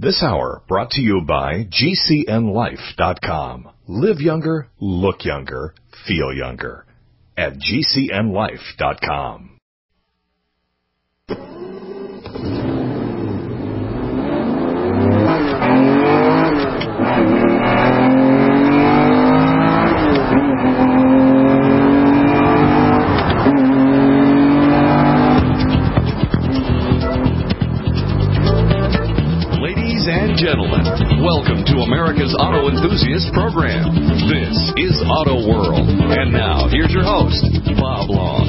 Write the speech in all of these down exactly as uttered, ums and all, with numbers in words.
This hour brought to you by G C N life dot com. Live younger, look younger, feel younger at G C N life dot com. Gentlemen, welcome to America's Auto Enthusiast Program. This is Auto World. And now, here's your host, Bob Long.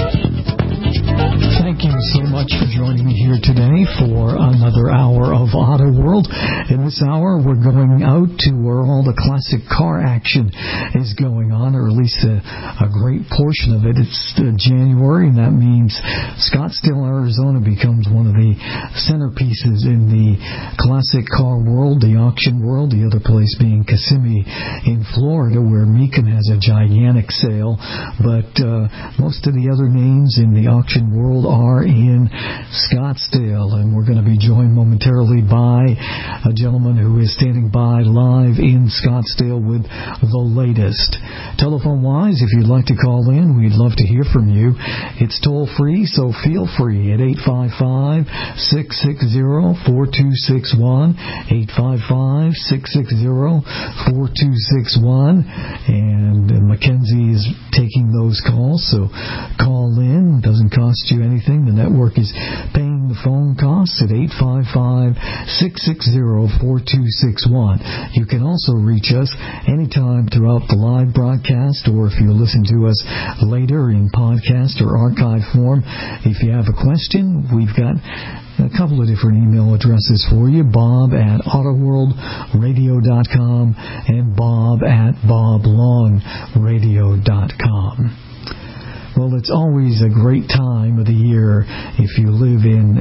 Thank you so much for joining me here today for another hour of Auto World. In this hour, we're going out to where all the classic car action is going on, or at least a, a great portion of it. It's uh, January, and that means Scottsdale, Arizona becomes one of the centerpieces in the classic car world, the auction world, the other place being Kissimmee in Florida, where Mecum has a gigantic sale. But uh, most of the other names in the auction world are in Scottsdale, and we're going to be joined momentarily by a gentleman who is standing by live in Scottsdale with the latest. Telephone-wise, if you'd like to call in, we'd love to hear from you. It's toll-free, so feel free at eight five five, six six zero, four two six one, eight five five, six six zero, four two six one, and Mackenzie is taking those calls, so call in. It doesn't cost you anything. The network is paying the phone costs at eight five five, six six zero, four two six one. You can also reach us anytime throughout the live broadcast, or if you listen to us later in podcast or archive form. If you have a question, we've got a couple of different email addresses for you: bob at auto world radio dot com and bob at bob long radio dot com. Well, it's always a great time of the year if you live in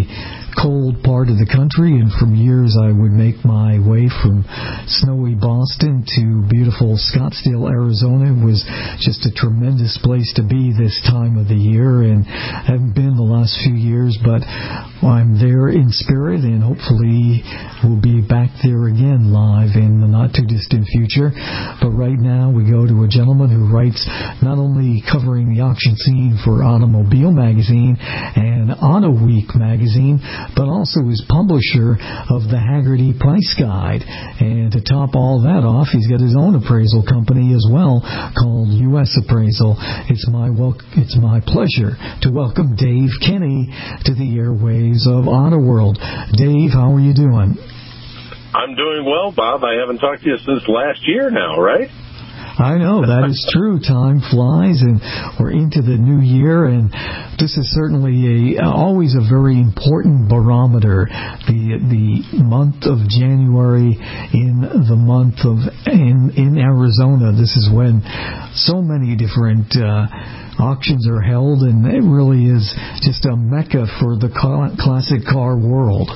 a cold part of the country, and from years I would make my way from snowy Boston to beautiful Scottsdale, Arizona. It was just a tremendous place to be this time of the year, and haven't been the last few years, but I'm there in spirit, and hopefully we'll be back there again live in the not-too-distant future. But right now we go to a gentleman who writes not only covering the auction scene for Automobile Magazine and Auto Week Magazine, but also is publisher of the Hagerty Price Guide. And to top all that off, he's got his own appraisal company as well called U S Appraisal. It's my wel- it's my pleasure to welcome Dave Kinney to the airwaves of Auto World. Dave, how are you doing? I'm doing well, Bob. I haven't talked to you since last year now, right? I know, that is true. Time flies, and we're into the new year, and this is certainly a always a very important barometer. The the month of January in the month of in in Arizona. This is when so many different uh, auctions are held, and it really is just a mecca for the classic car world.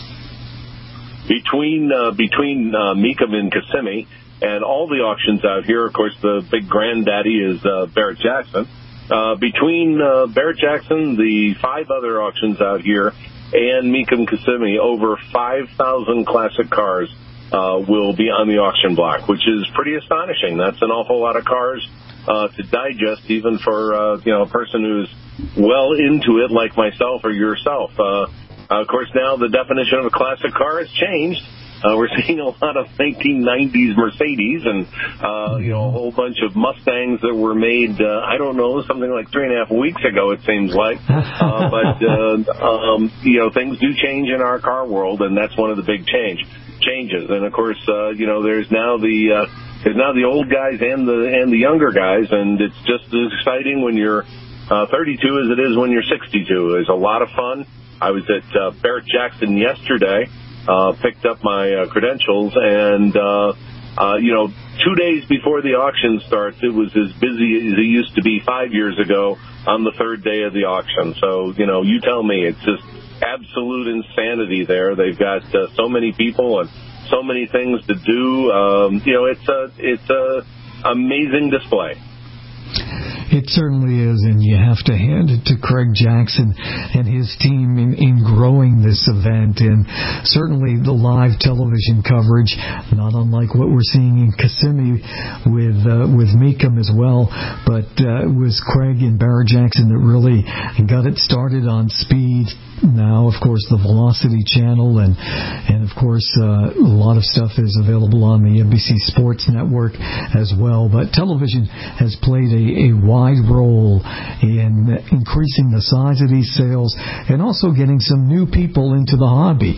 Between uh, between uh, Mecum and Kissimmee and all the auctions out here, of course, the big granddaddy is uh, Barrett Jackson. Uh, between uh, Barrett Jackson, the five other auctions out here, and Mecum Kissimmee, over five thousand classic cars uh, will be on the auction block, which is pretty astonishing. That's an awful lot of cars uh, to digest, even for uh, you know a person who's well into it, like myself or yourself. Uh, of course, now the definition of a classic car has changed. Uh, we're seeing a lot of nineteen nineties Mercedes and, uh, you know, a whole bunch of Mustangs that were made, uh, I don't know, something like three and a half weeks ago, it seems like. Uh, but, uh, um, you know, things do change in our car world, and that's one of the big change changes. And, of course, uh, you know, there's now the uh, there's now the old guys and the and the younger guys, and it's just as exciting when you're uh, thirty-two as it is when you're sixty-two. It's a lot of fun. I was at uh, Barrett Jackson yesterday. Uh, picked up my uh, credentials, and, uh, uh, you know, two days before the auction starts, it was as busy as it used to be five years ago on the third day of the auction. So, you know, you tell me, it's just absolute insanity there. They've got uh, so many people and so many things to do. Um, you know, it's a, it's a amazing display. It certainly is, and you have to hand it to Craig Jackson and his team in, in growing this event, and certainly the live television coverage, not unlike what we're seeing in Kissimmee with uh, with Mecum as well, but uh, it was Craig and Barrett Jackson that really got it started on speed. Now, of course, the Velocity channel, and and of course uh, a lot of stuff is available on the N B C Sports Network as well. But television has played a, a wide role in increasing the size of these sales and also getting some new people into the hobby.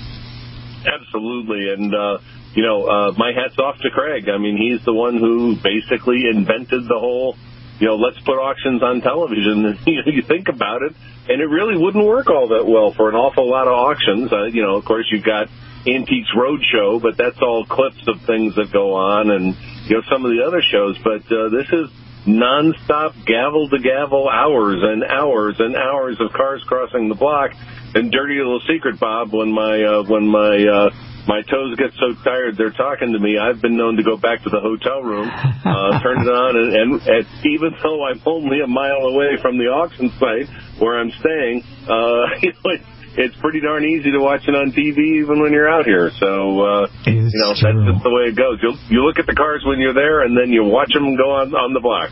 Absolutely, and uh, you know, uh, my hat's off to Craig. I mean, he's the one who basically invented the whole, you know, let's put auctions on television. You know, you think about it, and it really wouldn't work all that well for an awful lot of auctions. Uh, you know, of course, you've got Antiques Roadshow, but that's all clips of things that go on, and, you know, some of the other shows. But uh, this is nonstop gavel-to-gavel hours and hours and hours of cars crossing the block. And dirty little secret, Bob, when my uh, when my uh, my toes get so tired they're talking to me, I've been known to go back to the hotel room, uh, turn it on, and, and, and even though I'm only a mile away from the auction site where I'm staying, uh, you know, it's, it's pretty darn easy to watch it on T V even when you're out here. So, uh, you know, true. That's just the way it goes. You you look at the cars when you're there, and then you watch them go on, on the block.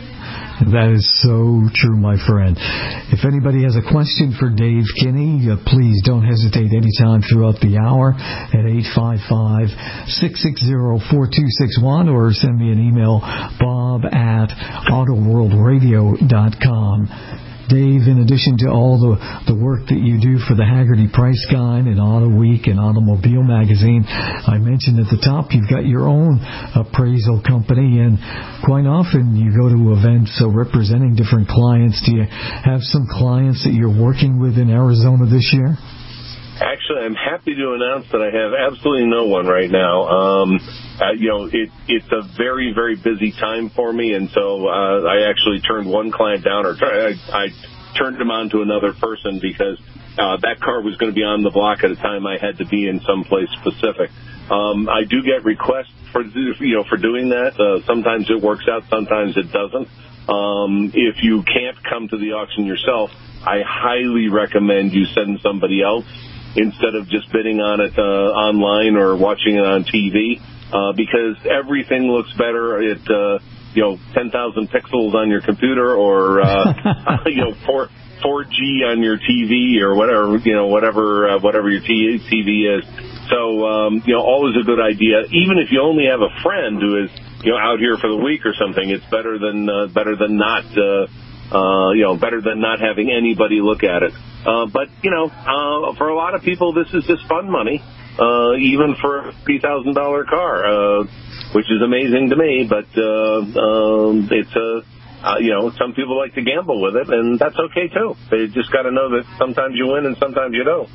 That is so true, my friend. If anybody has a question for Dave Kinney, uh, please don't hesitate anytime throughout the hour at eight five five, six six zero, four two six one or send me an email, bob at auto world radio dot com. Dave, in addition to all the, the work that you do for the Haggerty Price Guide and Auto Week and Automobile Magazine, I mentioned at the top you've got your own appraisal company, and quite often you go to events uh, representing different clients. Do you have some clients that you're working with in Arizona this year? Actually, I'm happy to announce that I have absolutely no one right now. Um, uh, you know, it, it's a very, very busy time for me, and so uh, I actually turned one client down, or I, I turned him on to another person because uh, that car was going to be on the block at a time I had to be in someplace specific. Um, I do get requests for you know for doing that. Uh, sometimes it works out, sometimes it doesn't. Um, if you can't come to the auction yourself, I highly recommend you send somebody else instead of just bidding on it uh, online or watching it on T V, uh, because everything looks better at, uh, you know, ten thousand pixels on your computer, or, uh, you know, four, 4G on your T V, or whatever, you know, whatever, uh, whatever your T V is. So, um, you know, always a good idea. Even if you only have a friend who is, you know, out here for the week or something, it's better than, uh, better than not, uh, uh, you know, better than not having anybody look at it. Uh, but, you know, uh, for a lot of people, this is just fun money, uh, even for a fifty thousand dollars car, uh, which is amazing to me. But uh, um, it's a, uh, you know, some people like to gamble with it, and that's okay, too. They just got to know that sometimes you win and sometimes you don't.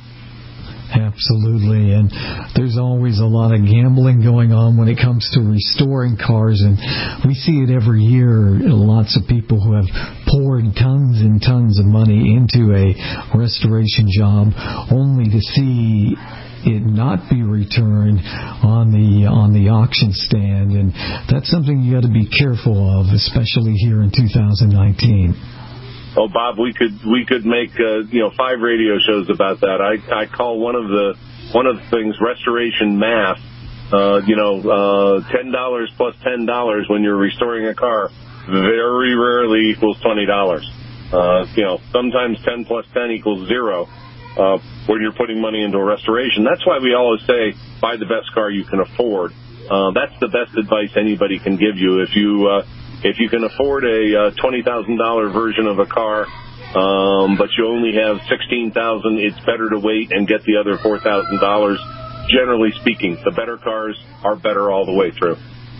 Absolutely, and there's always a lot of gambling going on when it comes to restoring cars, and we see it every year. Lots of people who have poured tons and tons of money into a restoration job only to see it not be returned on the on the auction stand, and that's something you got to be careful of, especially here in two thousand nineteen. Oh, Bob, we could we could make uh, you know five radio shows about that. I I call one of the one of the things restoration math. Uh, you know, uh, ten dollars plus ten dollars when you're restoring a car very rarely equals twenty dollars. Uh, you know, sometimes ten plus ten equals zero uh, when you're putting money into a restoration. That's why we always say buy the best car you can afford. Uh, that's the best advice anybody can give you. If you uh, If you can afford a uh, twenty thousand dollars version of a car, um, but you only have sixteen thousand dollars, it's better to wait and get the other four thousand dollars. Generally speaking, the better cars are better all the way through.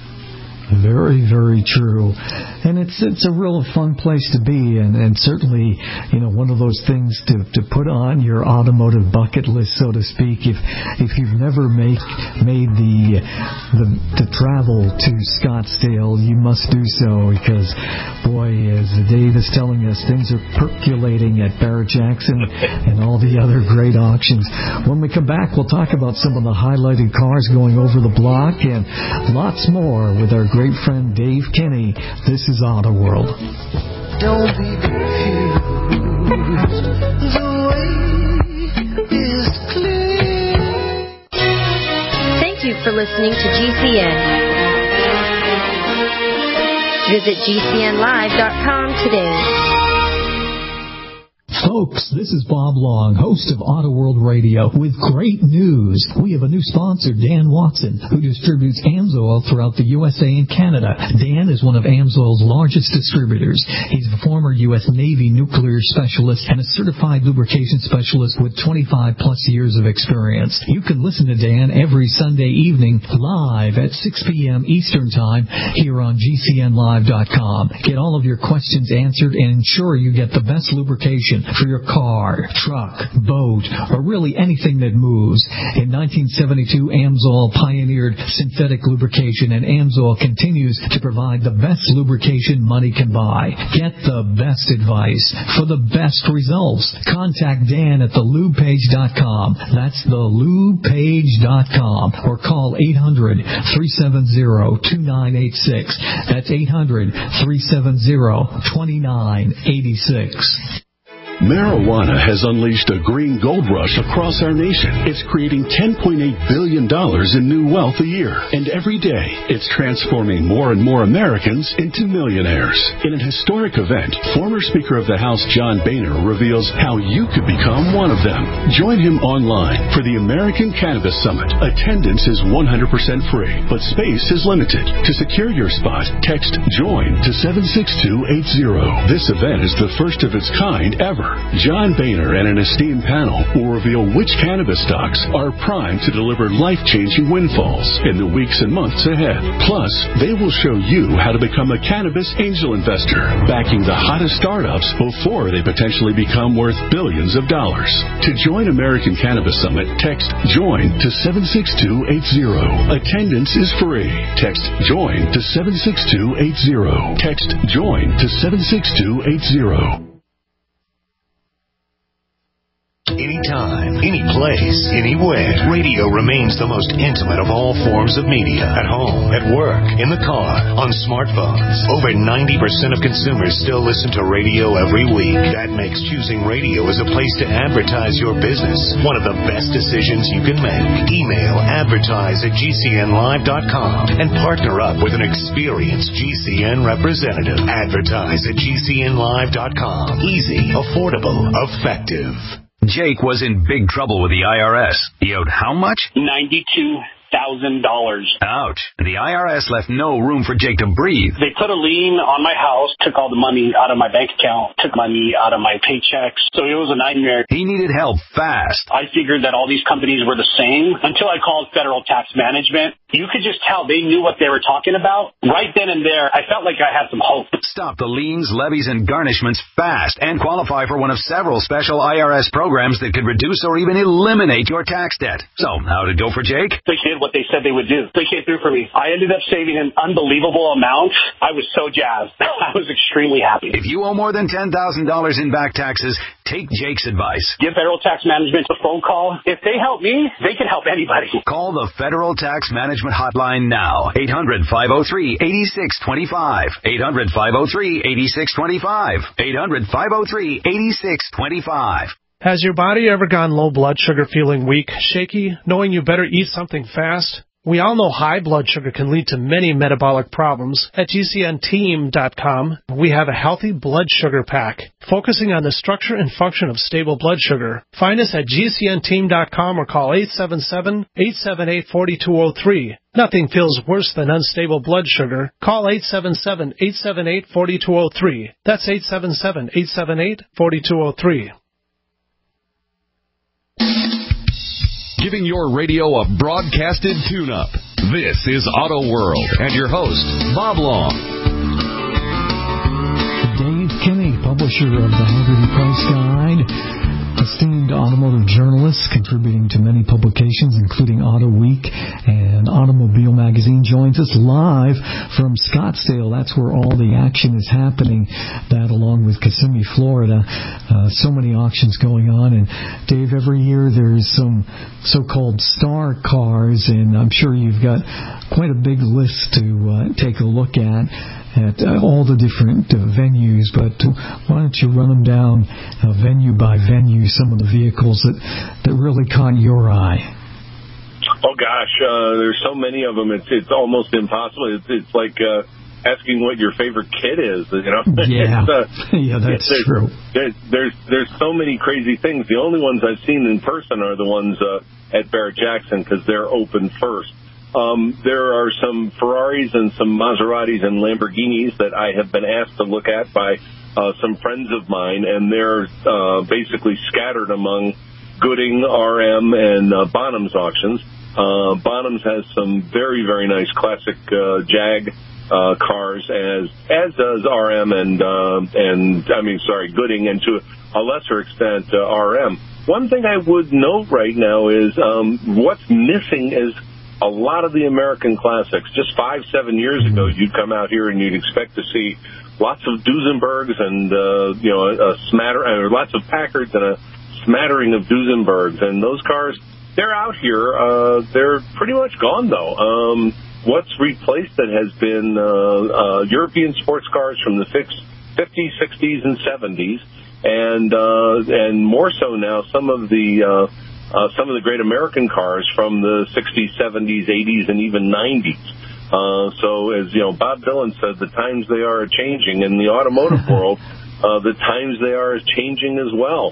Very, very true. And it's it's a real fun place to be, and, and certainly, you know, one of those things to, to put on your automotive bucket list, so to speak. If if you've never make, made the, the the travel to Scottsdale, you must do so, because, boy, as Dave is telling us, things are percolating at Barrett Jackson and all the other great auctions. When we come back, we'll talk about some of the highlighted cars going over the block and lots more with our great friend Dave Kinney. This is Auto World. Don't be confused. The way is clear. Thank you for listening to G C N. Visit G C N live dot com today. Folks, this is Bob Long, host of Auto World Radio, with great news. We have a new sponsor, Dan Watson, who distributes AMSOIL throughout the U S A and Canada. Dan is one of AMSOIL's largest distributors. He's a former U S Navy nuclear specialist and a certified lubrication specialist with twenty-five plus years of experience. You can listen to Dan every Sunday evening live at six p.m. Eastern Time here on G C N live dot com. Get all of your questions answered and ensure you get the best lubrication for your car, truck, boat, or really anything that moves. In nineteen seventy-two, AMSOIL pioneered synthetic lubrication, and AMSOIL continues to provide the best lubrication money can buy. Get the best advice for the best results. Contact Dan at the lube page dot com. That's the lube page dot com. Or call eight hundred, three seven zero, two nine eight six. That's eight hundred, three seven zero, two nine eight six. Marijuana has unleashed a green gold rush across our nation. It's creating ten point eight billion dollars in new wealth a year. And every day, it's transforming more and more Americans into millionaires. In an historic event, former Speaker of the House John Boehner reveals how you could become one of them. Join him online for the American Cannabis Summit. Attendance is one hundred percent free, but space is limited. To secure your spot, text JOIN to seven six two eight zero. This event is the first of its kind ever. John Boehner and an esteemed panel will reveal which cannabis stocks are primed to deliver life-changing windfalls in the weeks and months ahead. Plus, they will show you how to become a cannabis angel investor, backing the hottest startups before they potentially become worth billions of dollars. To join American Cannabis Summit, text JOIN to seven six two eight zero. Attendance is free. Text JOIN to seven six two eight zero. Text JOIN to seven six two eight zero. Anytime, any place, anywhere. Radio remains the most intimate of all forms of media. At home, at work, in the car, on smartphones. Over ninety percent of consumers still listen to radio every week. That makes choosing radio as a place to advertise your business one of the best decisions you can make. Email advertise at G C N live dot com and partner up with an experienced G C N representative. Advertise at G C N live dot com. Easy, affordable, effective. Jake was in big trouble with the I R S. He owed how much? ninety-two thousand dollars. Ouch. The I R S left no room for Jake to breathe. They put a lien on my house, took all the money out of my bank account, took money out of my paychecks. So it was a nightmare. He needed help fast. I figured that all these companies were the same until I called Federal Tax Management. You could just tell they knew what they were talking about. Right then and there, I felt like I had some hope. Stop the liens, levies, and garnishments fast and qualify for one of several special I R S programs that could reduce or even eliminate your tax debt. So, how'd it go for Jake? They did what they said they would do. They came through for me. I ended up saving an unbelievable amount. I was so jazzed. I was extremely happy. If you owe more than ten thousand dollars in back taxes, take Jake's advice. Give Federal Tax Management a phone call. If they help me, they can help anybody. Call the Federal Tax Management Hotline now. eight hundred, five oh three, eight six two five. eight hundred, five oh three, eight six two five. eight hundred, five oh three, eight six two five. Has your body ever gone low blood sugar, feeling weak, shaky, knowing you better eat something fast? We all know high blood sugar can lead to many metabolic problems. At G C N team dot com, we have a healthy blood sugar pack, focusing on the structure and function of stable blood sugar. Find us at G C N team dot com or call eight seven seven, eight seven eight, four two zero three. Nothing feels worse than unstable blood sugar. Call eight seven seven, eight seven eight, four two zero three. That's eight seven seven, eight seven eight, four two zero three. Giving your radio a broadcasted tune-up. This is Auto World and your host, Bob Long. Dave Kinney, publisher of the Hagerty Price Guide, esteemed automotive journalist contributing to many publications, including Auto Week and Automobile Magazine, joins us live from Scottsdale. That's where all the action is happening, that along with Kissimmee, Florida. Uh, so many auctions going on. And Dave, every year there's some so-called star cars, and I'm sure you've got quite a big list to uh, take a look at at uh, all the different uh, venues, but uh, why don't you run them down uh, venue by venue, some of the vehicles that, that really caught your eye? Oh, gosh, uh, there's so many of them, it's it's almost impossible. It's, it's like uh, asking what your favorite kid is, you know? Yeah, uh, yeah that's there's, true. There's, there's, there's so many crazy things. The only ones I've seen in person are the ones uh, at Barrett-Jackson, because they're open first. Um, there are some Ferraris and some Maseratis and Lamborghinis that I have been asked to look at by uh, some friends of mine, and they're uh, basically scattered among Gooding, R M, and uh, Bonham's auctions. Uh, Bonham's has some very, very nice classic uh, Jag uh, cars, as as does R M and uh, and I mean, sorry, Gooding, and to a lesser extent uh, R M. One thing I would note right now is um, what's missing is a lot of the American classics. Just five, seven years ago, you'd come out here and you'd expect to see lots of Duesenbergs and, uh, you know, a, a smatter, or lots of Packards and a smattering of Duesenbergs. And those cars, they're out here. Uh, they're pretty much gone, though. Um, what's replaced it has been uh, uh, European sports cars from the fifties, sixties, and seventies. And, uh, and more so now, some of the... Uh, Uh, some of the great American cars from the sixties, seventies, eighties, and even nineties. Uh, so, as you know, Bob Dylan said, the times they are changing. In the automotive world, uh, the times they are changing as well.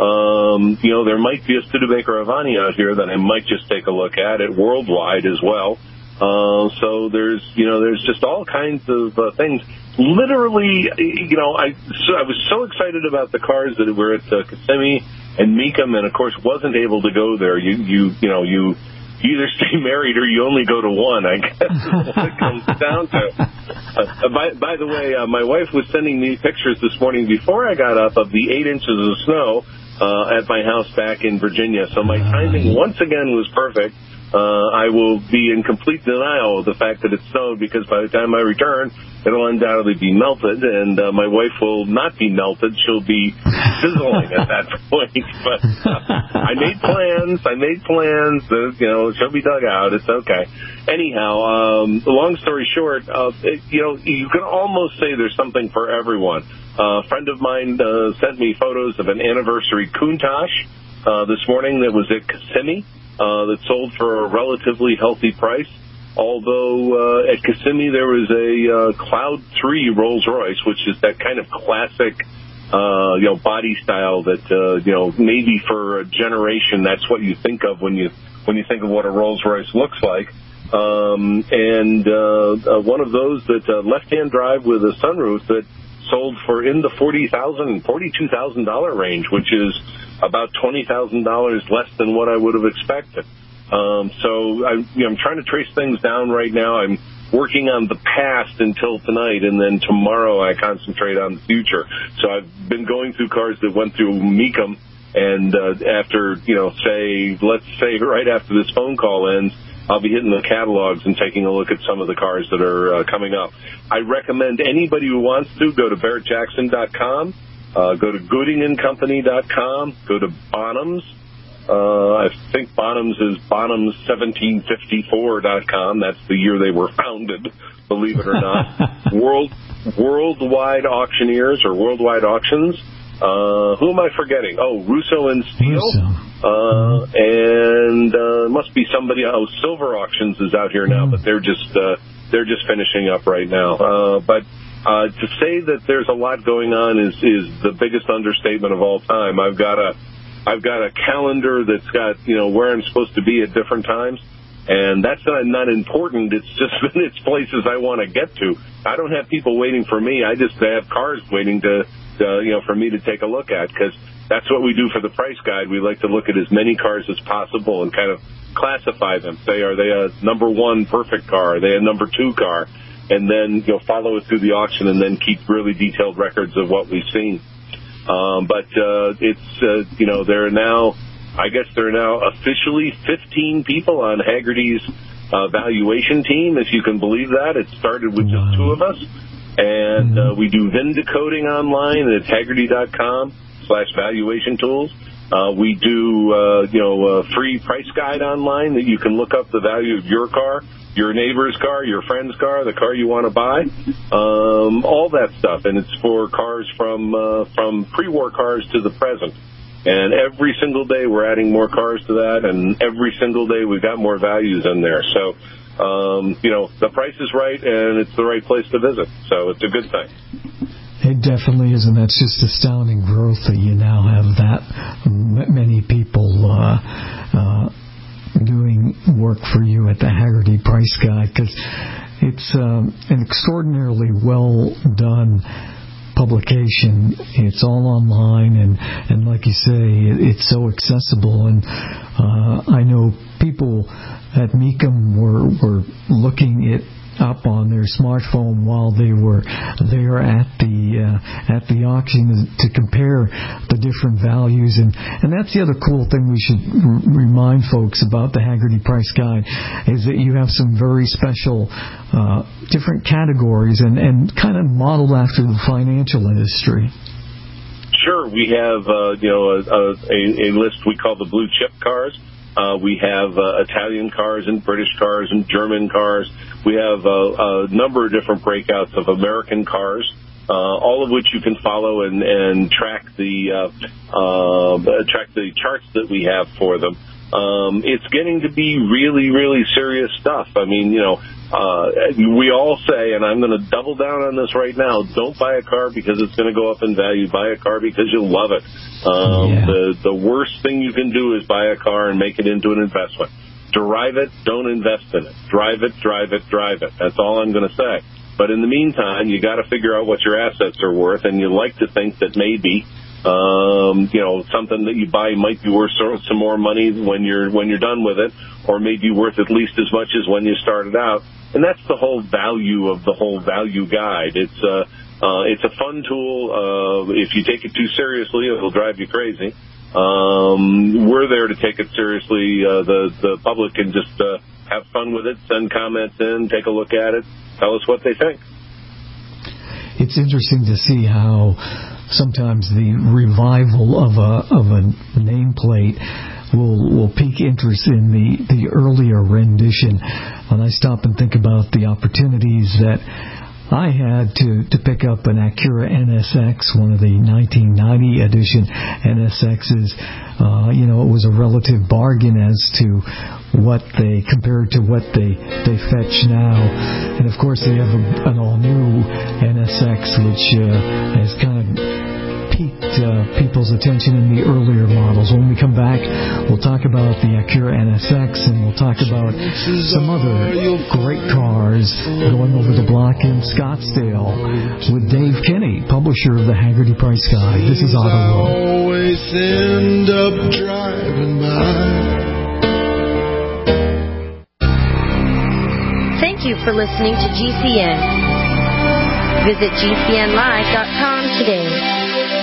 Um, you know, there might be a Studebaker Avani out here that I might just take a look at, it worldwide as well. Uh, so there's, you know, there's just all kinds of uh, things. Literally, you know, I, so I was so excited about the cars that were at uh, Kissimmee and Mecum, and of course wasn't able to go there. You, you, you know, you either stay married or you only go to one, I guess is what it comes down to. Uh, by, by the way, uh, my wife was sending me pictures this morning before I got up of the eight inches of snow uh, at my house back in Virginia. So my timing once again was perfect. Uh, I will be in complete denial of the fact that it snowed, because by the time I return, it'll undoubtedly be melted, and uh, my wife will not be melted. She'll be sizzling at that point. But uh, I made plans. I made plans. That, you know, she'll be dug out. It's okay. Anyhow, um, long story short, uh, it, you know, you can almost say there's something for everyone. Uh, a friend of mine uh, sent me photos of an anniversary Countach uh, this morning that was at Kissimmee. Uh, that sold for a relatively healthy price. Although uh, at Kissimmee there was a uh, Cloud three Rolls-Royce, which is that kind of classic, uh, you know, body style that uh, you know, maybe for a generation that's what you think of when you when you think of what a Rolls-Royce looks like. Um, and uh, uh, one of those that uh, left-hand drive with a sunroof that sold for in the forty thousand dollars, forty-two thousand dollars range, which is about twenty thousand dollars less than what I would have expected. Um, so I, you know, I'm trying to trace things down right now. I'm working on the past until tonight, and then tomorrow I concentrate on the future. So I've been going through cars that went through Mecum, and uh, after, you know, say, let's say right after this phone call ends, I'll be hitting the catalogs and taking a look at some of the cars that are uh, coming up. I recommend anybody who wants to go to Barrett Jackson dot com, uh, go to Gooding and Company dot com, go to Bonham's. Uh, I think Bonham's is Bonham's seventeen fifty-four dot com. That's the year they were founded, believe it or not. World Worldwide Auctioneers or Worldwide Auctions. Uh, who am I forgetting? Oh, Russo and Steele. Russo. Uh, and, uh, must be somebody, oh, Silver Auctions is out here now, but they're just, uh, they're just finishing up right now. Uh, but, uh, to say that there's a lot going on is, is the biggest understatement of all time. I've got a, I've got a calendar that's got, you know, where I'm supposed to be at different times. And that's not, not important. It's just it's places I want to get to. I don't have people waiting for me. I just have cars waiting to, uh, you know, for me to take a look at, because that's what we do for the price guide. We like to look at as many cars as possible and kind of classify them. Say, are they a number one perfect car? Are they a number two car? And then, you know, follow it through the auction and then keep really detailed records of what we've seen. Um, but uh, it's, uh, you know, there are now, I guess there are now officially fifteen people on Hagerty's uh, valuation team, if you can believe that. It started with just two of us. And uh, we do V I N decoding online at Hagerty.com slash valuation tools. Uh, we do, uh, you know, a free price guide online that you can look up the value of your car, your neighbor's car, your friend's car, the car you want to buy, um, all that stuff. And it's for cars from uh, from pre-war cars to the present. And every single day we're adding more cars to that, and every single day we've got more values in there. So, um, you know, the price is right, and it's the right place to visit. So it's a good thing. It definitely is, and that's just astounding growth that you now have that m- many people uh, uh, doing work for you at the Hagerty Price Guide, because it's um, an extraordinarily well done publication. It's all online, and, and like you say, it, it's so accessible. And uh, I know people at Mecum were were looking it up on their smartphone while they were there at the uh, at the auction to compare the different values. And, and that's the other cool thing we should r- remind folks about the Hagerty Price Guide, is that you have some very special uh, different categories and, and kind of modeled after the financial industry. Sure, we have uh, you know a, a, a list we call the blue chip cars. Uh, we have uh, Italian cars and British cars and German cars. We have uh, a number of different breakouts of American cars, uh, all of which you can follow and, and track the uh, uh, track the charts that we have for them. Um, it's getting to be really, really serious stuff. I mean, you know, uh, we all say, and I'm going to double down on this right now, don't buy a car because it's going to go up in value. Buy a car because you'll love it. Um, yeah. The the worst thing you can do is buy a car and make it into an investment. Drive it, don't invest in it. Drive it, drive it, drive it. That's all I'm going to say. But in the meantime, you got to figure out what your assets are worth, and you like to think that maybe Um, you know, something that you buy might be worth some more money when you're when you're done with it, or maybe worth at least as much as when you started out. And that's the whole value of the whole value guide. It's a uh, it's a fun tool. Uh, if you take it too seriously, it'll drive you crazy. Um, we're there to take it seriously. Uh, the the public can just uh, have fun with it, send comments in, take a look at it, tell us what they think. It's interesting to see how sometimes the revival of a of a nameplate will will pique interest in the, the earlier rendition. When I stop and think about the opportunities that I had to, to pick up an Acura N S X, one of the nineteen ninety edition N S Xs, uh, you know, it was a relative bargain as to what they compared to what they they fetch now. And of course they have a, an all new N S X, which uh, has kind of piqued uh, people's attention in the earlier models. When we come back, we'll talk about the Acura N S X, and we'll talk about some other great cars going over the block in Scottsdale with Dave Kinney, publisher of the Hagerty Price Guide. This is Auto World. Always end up driving by. Thank you for listening to G C N. Visit G C N live dot com today.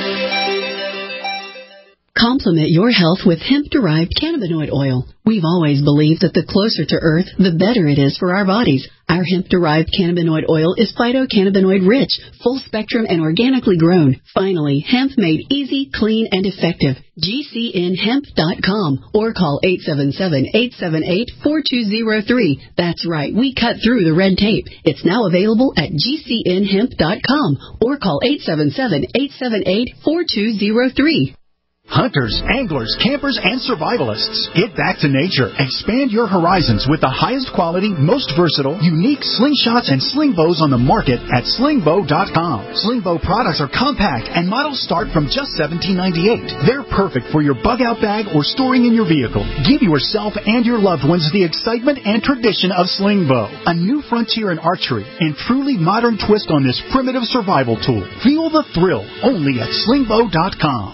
Complement your health with hemp-derived cannabinoid oil. We've always believed that the closer to Earth, the better it is for our bodies. Our hemp-derived cannabinoid oil is phytocannabinoid-rich, full-spectrum, and organically grown. Finally, hemp made easy, clean, and effective. G C N hemp dot com or call eight seven seven, eight seven eight, four two zero three. That's right, we cut through the red tape. It's now available at G C N hemp dot com or call eight seven seven, eight seven eight, four two zero three. Hunters, anglers, campers, and survivalists. Get back to nature. Expand your horizons with the highest quality, most versatile, unique slingshots and sling bows on the market at sling bow dot com. Sling bow products are compact and models start from just seventeen ninety-eight. They're perfect for your bug out bag or storing in your vehicle. Give yourself and your loved ones the excitement and tradition of sling bow. A new frontier in archery and truly modern twist on this primitive survival tool. Feel the thrill only at sling bow dot com.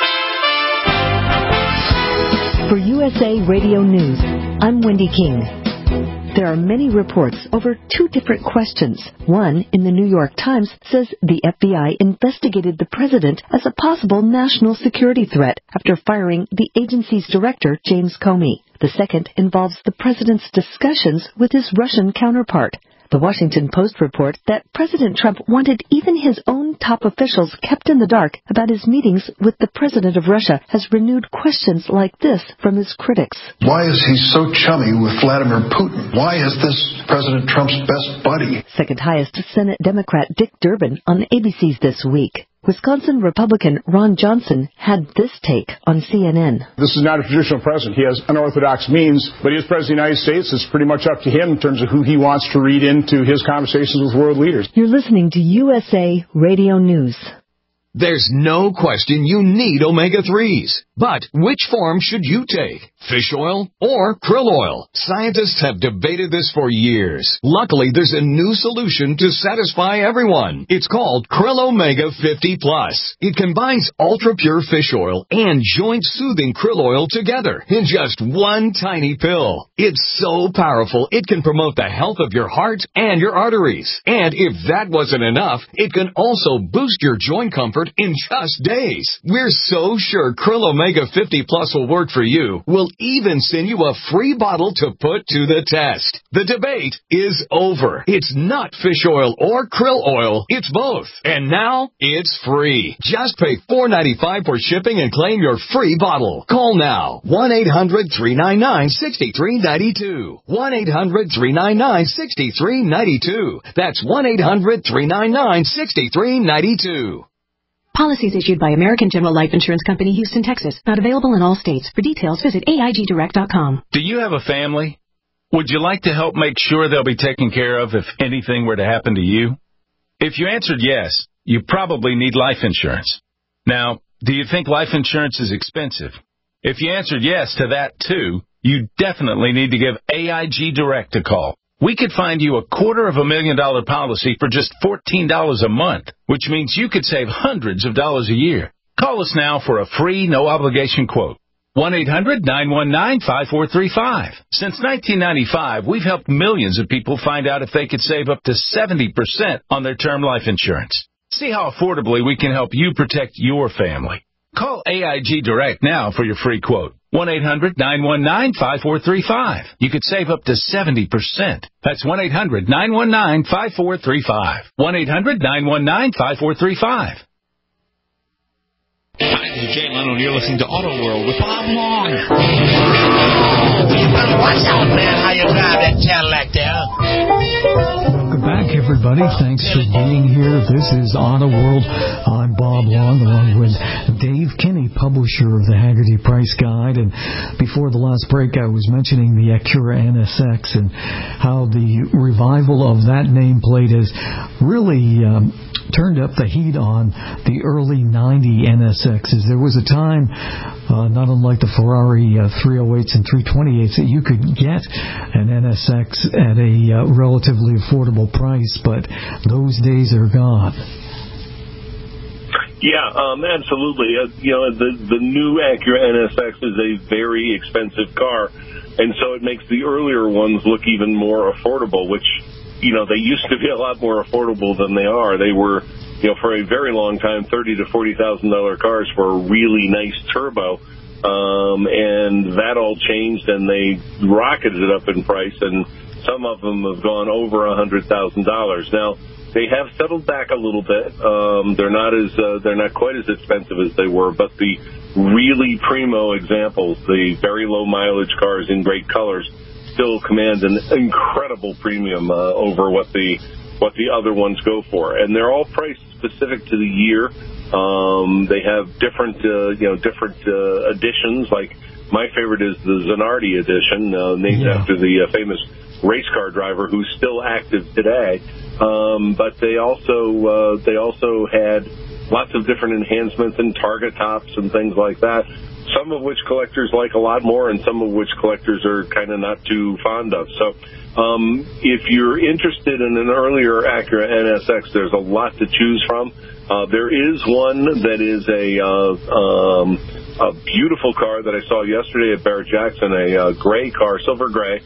For U S A Radio News, I'm Wendy King. There are many reports over two different questions. One, in the New York Times, says the F B I investigated the president as a possible national security threat after firing the agency's director, James Comey. The second involves the president's discussions with his Russian counterpart. The Washington Post reports that President Trump wanted even his own top officials kept in the dark about his meetings with the president of Russia has renewed questions like this from his critics. Why is he so chummy with Vladimir Putin? Why is this President Trump's best buddy? Second highest Senate Democrat Dick Durbin on A B C's This Week. Wisconsin Republican Ron Johnson had this take on C N N. This is not a traditional president. He has unorthodox means, but he is president of the United States. It's pretty much up to him in terms of who he wants to read into his conversations with world leaders. You're listening to U S A Radio News. There's no question you need omega threes. But which form should you take? Fish oil or krill oil? Scientists have debated this for years. Luckily, there's a new solution to satisfy everyone. It's called Krill Omega fifty plus. It combines ultra-pure fish oil and joint-soothing krill oil together in just one tiny pill. It's so powerful, it can promote the health of your heart and your arteries. And if that wasn't enough, it can also boost your joint comfort in just days. We're so sure Krill Omega fifty plus will work for you. We'll even send you a free bottle to put to the test. The debate is over. It's not fish oil or krill oil. It's both. And now it's free. Just pay four dollars and ninety-five cents for shipping and claim your free bottle. Call now. one eight hundred three nine nine six three nine two. one eight hundred three nine nine six three nine two. That's one eight hundred three nine nine six three nine two. Policies issued by American General Life Insurance Company, Houston, Texas. Not available in all states. For details, visit A I G direct dot com. Do you have a family? Would you like to help make sure they'll be taken care of if anything were to happen to you? If you answered yes, you probably need life insurance. Now, do you think life insurance is expensive? If you answered yes to that too, you definitely need to give A I G Direct a call. We could find you a quarter of a million dollar policy for just fourteen dollars a month, which means you could save hundreds of dollars a year. Call us now for a free, no-obligation quote. one eight hundred nine one nine five four three five. Since nineteen ninety-five, we've helped millions of people find out if they could save up to seventy percent on their term life insurance. See how affordably we can help you protect your family. Call A I G Direct now for your free quote. one eight hundred nine one nine five four three five. You could save up to seventy percent. That's one eight hundred nine one nine five four three five. one eight hundred nine one nine five four three five. Hi, this is Jay Leno, and you're listening to Auto World with Bob Long. Watch out, man, how you drive that Cadillac there. Welcome back, everybody. Thanks for being here. This is Auto World. I'm Bob Long, along with Dave Kinney, publisher of the Hagerty Price Guide. And before the last break, I was mentioning the Acura N S X and how the revival of that nameplate has really um, turned up the heat on the early ninety N S Xs. There was a time, uh, not unlike the Ferrari uh, three oh eights and three twenty-eights, that you could get an N S X at a uh, relatively affordable price, but those days are gone. Yeah, um, absolutely. Uh, you know, the the new Acura N S X is a very expensive car, and so it makes the earlier ones look even more affordable, which, you know, they used to be a lot more affordable than they are. They were, you know, for a very long time, thirty to forty thousand dollar cars for a really nice turbo, um, and that all changed, and they rocketed up in price, and some of them have gone over a hundred thousand dollars now. They have settled back a little bit. Um, they're not as uh, they're not quite as expensive as they were, but the really primo examples, the very low mileage cars in great colors, still command an incredible premium uh, over what the what the other ones go for, and they're all priced specific to the year. Um, they have different uh, you know different uh, editions. Like my favorite is the Zanardi edition, uh, named yeah. after the uh, famous race car driver who's still active today. Um, but they also uh, they also had lots of different enhancements and target tops and things like that, some of which collectors like a lot more and some of which collectors are kind of not too fond of. So um, if you're interested in an earlier Acura N S X, there's a lot to choose from. Uh, there is one that is a, uh, um, a beautiful car that I saw yesterday at Barrett Jackson, a uh, gray car, silver gray.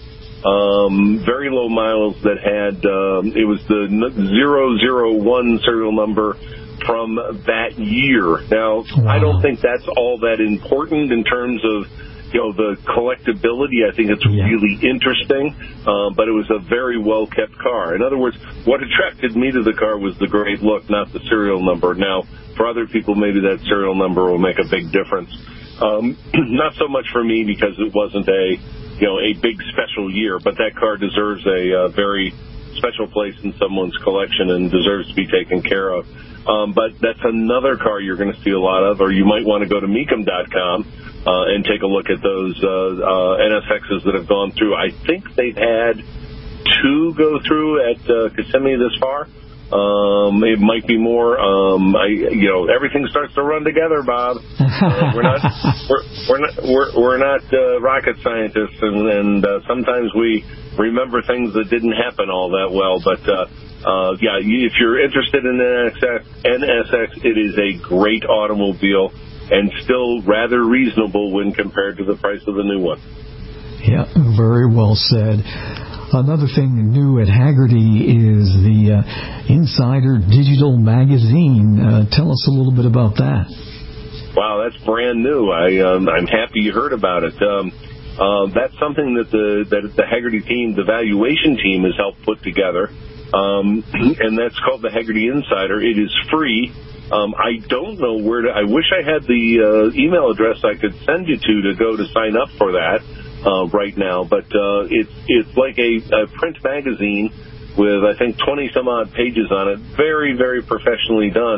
um, very low miles that had, um, it was the zero zero one serial number from that year. Now, wow. I don't think that's all that important in terms of, you know, the collectability. I think it's yeah. really interesting, uh, but it was a very well-kept car. In other words, what attracted me to the car was the great look, not the serial number. Now, for other people, maybe that serial number will make a big difference. Um, not so much for me because it wasn't a, you know, a big special year, but that car deserves a uh, very special place in someone's collection and deserves to be taken care of. Um, but that's another car you're going to see a lot of, or you might want to go to Mecum dot com uh, and take a look at those uh, uh, N S Xs that have gone through. I think they've had two go through at uh, Kissimmee this far. Um, it might be more. Um, I, you know, everything starts to run together, Bob. Uh, we're not, we're, we're not, we're, we're not uh, rocket scientists, and, and uh, sometimes we remember things that didn't happen all that well. But uh, uh, yeah, if you're interested in N S X, it is a great automobile and still rather reasonable when compared to the price of the new one. Yeah, very well said. Another thing new at Hagerty is the uh, Insider Digital Magazine. Uh, tell us a little bit about that. Wow, that's brand new. I, um, I'm happy you heard about it. Um, uh, that's something that the that the Hagerty team, the valuation team, has helped put together, um, and that's called the Hagerty Insider. It is free. Um, I don't know where to. I wish I had the uh, email address I could send you to to go to sign up for that. Uh, right now, but uh, it's it's like a, a print magazine with I think twenty some odd pages on it, very very professionally done.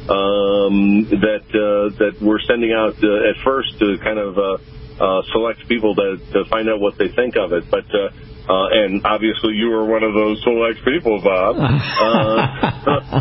Um, that uh, that we're sending out uh, at first to kind of uh, uh, select people to to find out what they think of it. But uh, uh, and obviously you were one of those select people, Bob. Uh,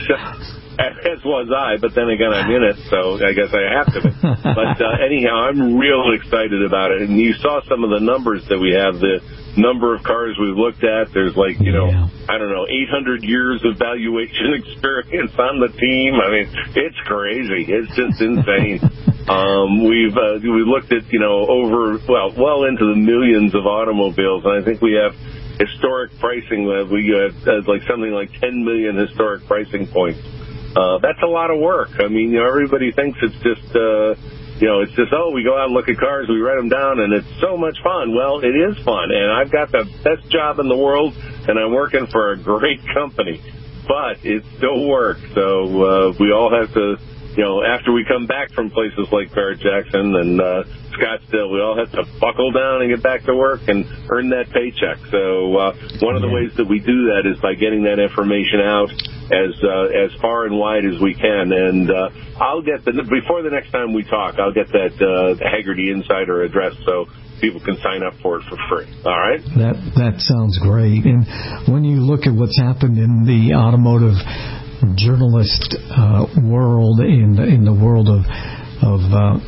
As was I, but then again, I'm in it, so I guess I have to be. But uh, anyhow, I'm real excited about it. And you saw some of the numbers that we have, the number of cars we've looked at. There's like, you know, yeah. I don't know, eight hundred years of valuation experience on the team. I mean, it's crazy. It's just insane. um, we've uh, we looked at, you know, over, well, well into the millions of automobiles, and I think we have historic pricing. Uh, we have uh, like something like ten million historic pricing points. Uh, that's a lot of work. I mean, you know, everybody thinks it's just, uh, you know, it's just, oh, we go out and look at cars, we write them down, and it's so much fun. Well, it is fun, and I've got the best job in the world, and I'm working for a great company. But it's still work, so uh, we all have to, you know, after we come back from places like Barrett-Jackson and uh, Scottsdale, we all have to buckle down and get back to work and earn that paycheck. So uh, one of the ways that we do that is by getting that information out as uh, as far and wide as we can. And uh, I'll get the before the next time we talk, I'll get that uh, Hagerty Insider address so people can sign up for it for free. All right? That that sounds great. And when you look at what's happened in the automotive journalist uh, world, in the, in the world of of,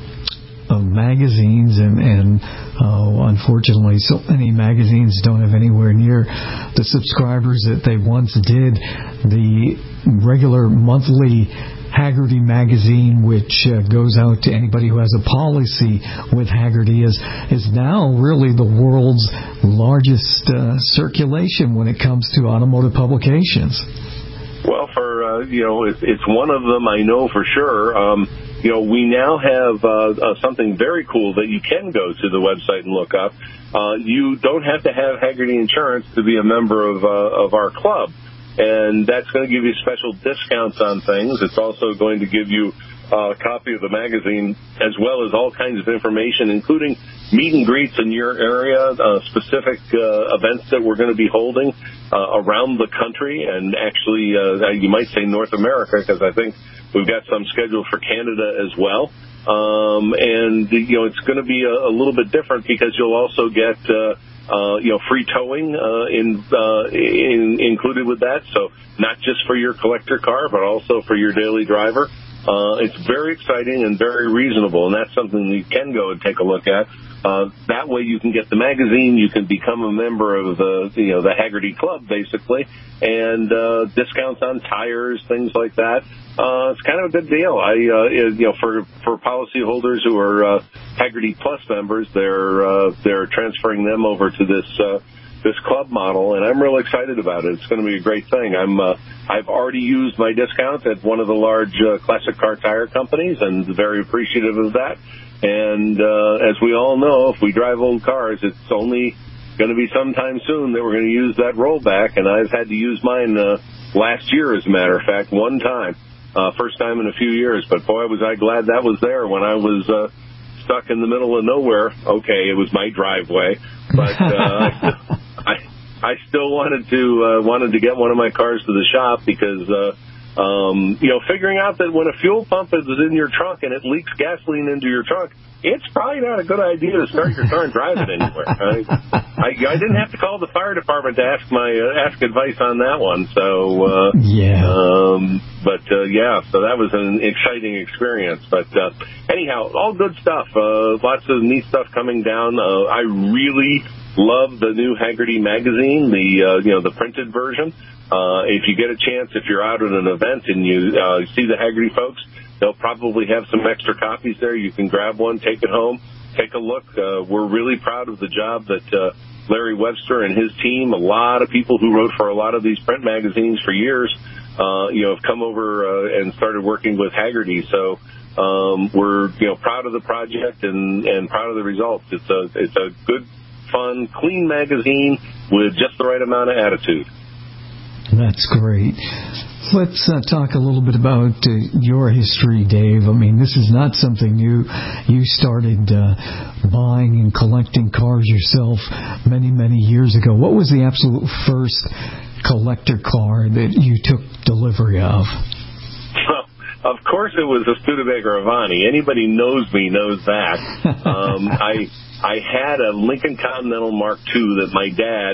uh, of magazines, and, and uh, unfortunately, so many magazines don't have anywhere near the subscribers that they once did. The regular monthly Hagerty magazine, which uh, goes out to anybody who has a policy with Hagerty, is is now really the world's largest uh, circulation when it comes to automotive publications. Well, for uh, you know, it's, it's one of them, I know for sure. Um, you know, we now have uh, uh, something very cool that you can go to the website and look up. Uh, you don't have to have Hagerty Insurance to be a member of uh, of our club. And that's going to give you special discounts on things. It's also going to give you a copy of the magazine as well as all kinds of information, including meet and greets in your area, uh, specific uh, events that we're going to be holding uh, around the country, and actually uh, you might say North America, because I think we've got some scheduled for Canada as well. Um, and, you know, it's going to be a, a little bit different because you'll also get uh, Uh, you know, free towing uh, in, uh, in, included with that. So not just for your collector car, but also for your daily driver. Uh, it's very exciting and very reasonable, and that's something you can go and take a look at. Uh, that way you can get the magazine, you can become a member of the, you know, the Hagerty Club, basically, and uh, discounts on tires, things like that. Uh, it's kind of a good deal. I, uh, you know, for for policyholders who are uh, Hagerty Plus members, they're uh, they're transferring them over to this uh, this club model, and I'm real excited about it. It's going to be a great thing. I'm uh, I've already used my discount at one of the large uh, classic car tire companies, and very appreciative of that. And uh, as we all know, if we drive old cars, it's only going to be sometime soon that we're going to use that rollback. And I've had to use mine uh, last year, as a matter of fact, one time, uh, first time in a few years. But boy, was I glad that was there when I was uh, stuck in the middle of nowhere. Okay, it was my driveway, but uh, I I still wanted to uh, wanted to get one of my cars to the shop because. Uh, Um, you know, figuring out that when a fuel pump is in your trunk and it leaks gasoline into your trunk, it's probably not a good idea to start your car and drive it anywhere. I, I, I didn't have to call the fire department to ask my uh, ask advice on that one. So, uh, yeah. Um, but uh, yeah, so that was an exciting experience. But uh, anyhow, all good stuff. Uh, lots of neat stuff coming down. Uh, I really love the new Hagerty magazine, the uh, you know the printed version. Uh, if you get a chance, if you're out at an event and you uh, see the Hagerty folks, they'll probably have some extra copies there. You can grab one, take it home, take a look. Uh, we're really proud of the job that uh, Larry Webster and his team, a lot of people who wrote for a lot of these print magazines for years, uh, you know, have come over uh, and started working with Hagerty. So um, we're, you know, proud of the project and, and proud of the results. It's a, it's a good, fun, clean magazine with just the right amount of attitude. That's great. Let's uh, talk a little bit about uh, your history, Dave. I mean, this is not something new. You started uh, buying and collecting cars yourself many, many years ago. What was the absolute first collector car that you took delivery of? Well, of course it was a Studebaker Avani. Anybody knows me knows that. um, I I had a Lincoln Continental Mark two that my dad...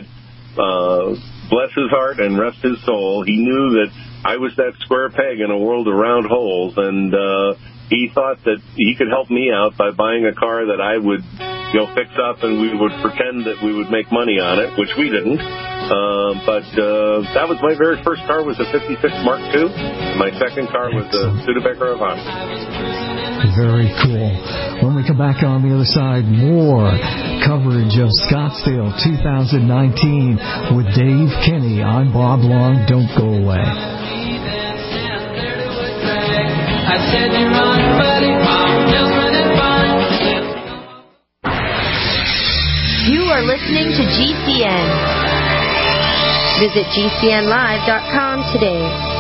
Uh, bless his heart and rest his soul, he knew that I was that square peg in a world of round holes, and uh, he thought that he could help me out by buying a car that I would, you know, fix up, and we would pretend that we would make money on it, which we didn't. Uh, but uh, that was my very first car was a fifty-six Mark two. My second car was a Studebaker Avani. Very cool. When we come back on the other side, more coverage of Scottsdale two thousand nineteen with Dave Kenny. I'm Bob Long. Don't go away. You are listening to G C N. Visit G C N live dot com today.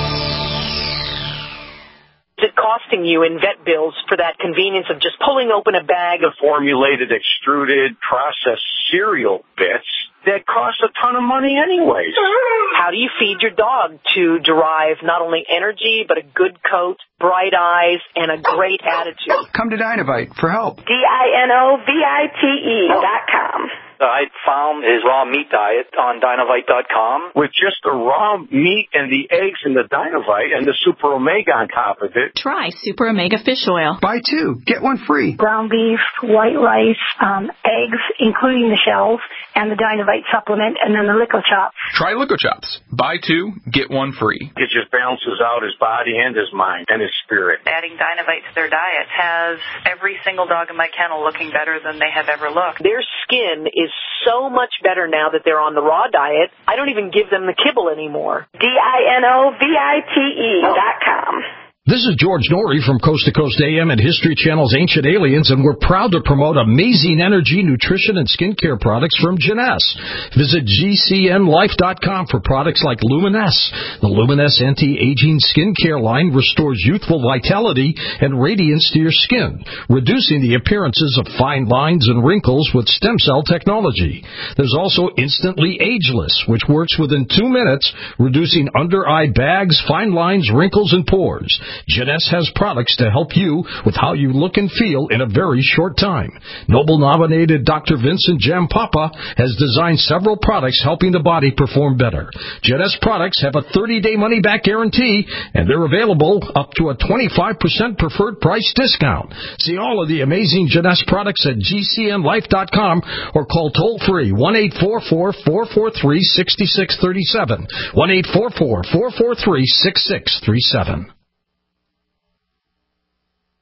Is it costing you in vet bills for that convenience of just pulling open a bag of formulated, extruded, processed cereal bits that cost a ton of money anyways? How do you feed your dog to derive not only energy, but a good coat, bright eyes, and a great attitude? Come to Dinovite for help. D I N O V I T E dot com. I found his raw meat diet on Dinovite dot com. With just the raw meat and the eggs and the Dinovite and the Super Omega on top of it. Try Super Omega Fish Oil. Buy two, get one free. Ground beef, white rice, um, eggs, including the shells, and the Dinovite supplement, and then the Lico Chops. Try Lico Chops. Buy two, get one free. It just balances out his body and his mind and his spirit. Adding Dinovite to their diet has every single dog in my kennel looking better than they have ever looked. Their skin is so much better now that they're on the raw diet. I don't even give them the kibble anymore. D I N O V I T E dot com. This is George Norrie from Coast to Coast A M and History Channel's Ancient Aliens, and we're proud to promote amazing energy, nutrition, and skincare products from Jeunesse. Visit G C N life dot com for products like Luminesse. The Luminesse anti-aging skincare line restores youthful vitality and radiance to your skin, reducing the appearances of fine lines and wrinkles with stem cell technology. There's also Instantly Ageless, which works within two minutes, reducing under-eye bags, fine lines, wrinkles, and pores. Jeunesse has products to help you with how you look and feel in a very short time. Nobel-nominated Doctor Vincent Jampapa has designed several products helping the body perform better. Jeunesse products have a thirty-day money-back guarantee, and they're available up to a twenty-five percent preferred price discount. See all of the amazing Jeunesse products at G C N life dot com or call toll-free one eight four four, four four three, six six three seven, one eight four four, four four three, six six three seven.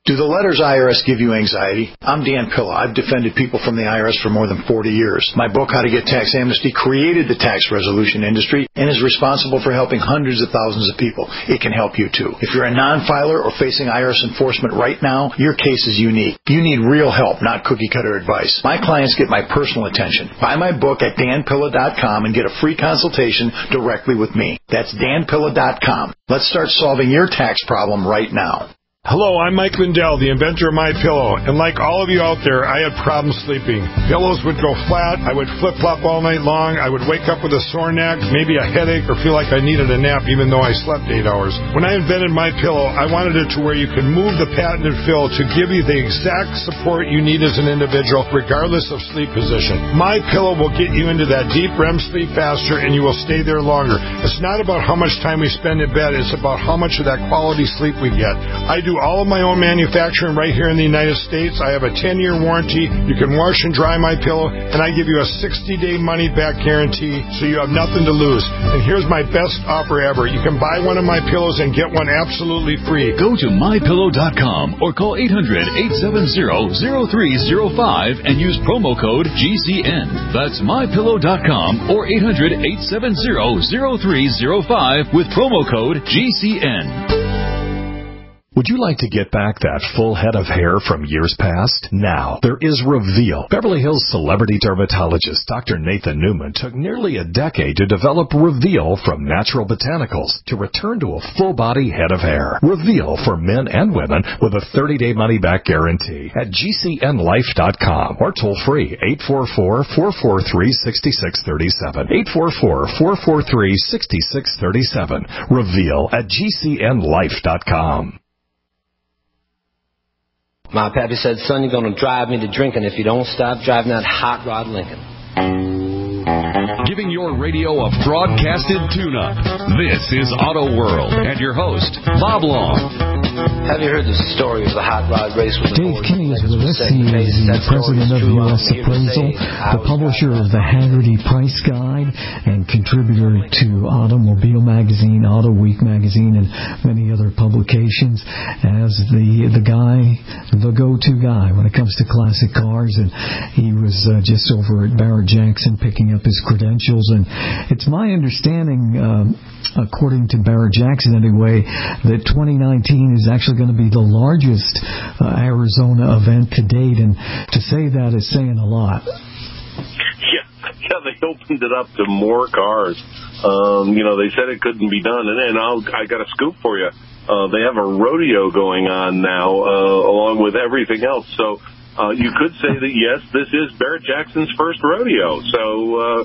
Do the letters I R S give you anxiety? I'm Dan Pilla. I've defended people from the I R S for more than forty years. My book, How to Get Tax Amnesty, created the tax resolution industry and is responsible for helping hundreds of thousands of people. It can help you, too. If you're a non-filer or facing I R S enforcement right now, your case is unique. You need real help, not cookie-cutter advice. My clients get my personal attention. Buy my book at dan pilla dot com and get a free consultation directly with me. That's dan pilla dot com. Let's start solving your tax problem right now. Hello, I'm Mike Lindell, the inventor of MyPillow, and like all of you out there, I had problems sleeping. Pillows would go flat, I would flip-flop all night long, I would wake up with a sore neck, maybe a headache, or feel like I needed a nap even though I slept eight hours. When I invented MyPillow, I wanted it to where you can move the patented fill to give you the exact support you need as an individual, regardless of sleep position. MyPillow will get you into that deep R E M sleep faster, and you will stay there longer. It's not about how much time we spend in bed, it's about how much of that quality sleep we get. I do all of my own manufacturing right here in the United States. I have a ten-year warranty. You can wash and dry my pillow, and I give you a sixty-day money-back guarantee, so you have nothing to lose. And here's my best offer ever. You can buy one of my pillows and get one absolutely free. Go to my pillow dot com or call eight hundred, eight seven zero, zero three zero five and use promo code G C N. That's my pillow dot com or eight hundred, eight seven zero, zero three zero five with promo code G C N. Would you like to get back that full head of hair from years past? Now, there is Reveal. Beverly Hills celebrity dermatologist Doctor Nathan Newman took nearly a decade to develop Reveal from natural botanicals to return to a full-body head of hair. Reveal for men and women with a thirty-day money-back guarantee at G C N life dot com or toll-free eight four four, four four three, six six three seven. eight four four, four four three, six six three seven. Reveal at G C N life dot com. My pappy said, son, you're going to drive me to drinking if you don't stop driving that hot rod Lincoln. Giving your radio a broadcasted tune-up. This is Auto World and your host, Bob Long. Have you heard the story of the hot rod race with the Dave Kinney is with us. He is the president of U S Appraisal, the publisher of the Haggerty Price Guide, and contributor to Automobile Magazine, Auto Week Magazine, and many other publications as the the guy, the go-to guy when it comes to classic cars. And he was uh, just over at Barrett Jackson picking up his credentials. And it's my understanding, um, according to Barrett Jackson anyway, that twenty nineteen is actually going to be the largest uh, Arizona event to date, and to say that is saying a lot. Yeah, yeah, they opened it up to more cars. Um, you know, they said it couldn't be done, and then I'll, I got a scoop for you. Uh, they have a rodeo going on now, uh, along with everything else. So uh, you could say that, yes, this is Barrett Jackson's first rodeo. So uh,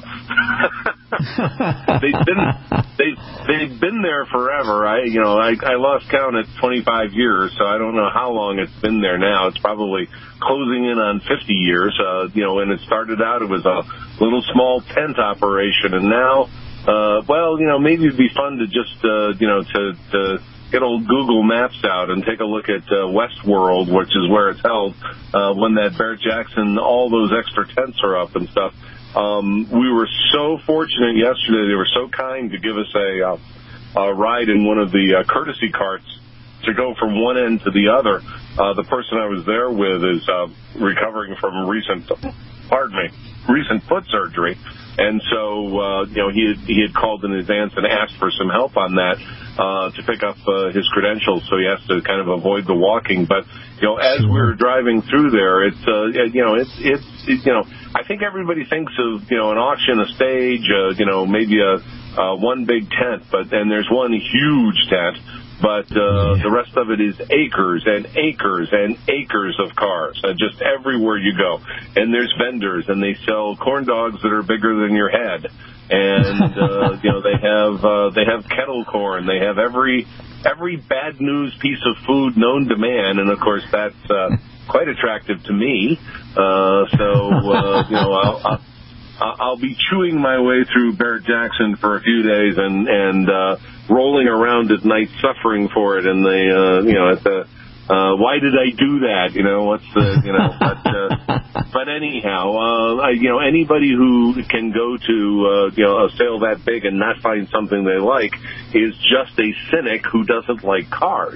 they've been they've they've been there forever. I you know I, I lost count at twenty-five years, so I don't know how long it's been there now. It's probably closing in on fifty years. Uh, you know, when it started out, it was a little small tent operation, and now, uh, well, you know, maybe it'd be fun to just uh, you know to. to get old Google Maps out and take a look at uh, Westworld, which is where it's held, uh, when that Barrett Jackson, all those extra tents are up and stuff. Um, we were so fortunate yesterday. They were so kind to give us a, uh, a ride in one of the uh, courtesy carts to go from one end to the other. Uh, the person I was there with is uh, recovering from recent, pardon me, recent foot surgery. And so, uh, you know, he had, he had called in advance and asked for some help on that, uh, to pick up, uh, his credentials. So he has to kind of avoid the walking. But, you know, as we were driving through there, it's, uh, you know, it's, it's, it, you know, I think everybody thinks of, you know, an auction, a stage, uh, you know, maybe a, uh, one big tent, but then there's one huge tent. But uh, the rest of it is acres and acres and acres of cars, uh, just everywhere you go. And there's vendors, and they sell corn dogs that are bigger than your head. And uh, you know, they have uh, they have kettle corn. They have every every bad news piece of food known to man. And of course, that's uh, quite attractive to me. Uh, so uh, you know, I'll, I'll I'll be chewing my way through Barrett Jackson for a few days and and uh, rolling around at night suffering for it. And the uh, you know at the uh, why did I do that? You know what's the you know but uh, but anyhow uh, I, you know anybody who can go to uh, you know a sale that big and not find something they like is just a cynic who doesn't like cars.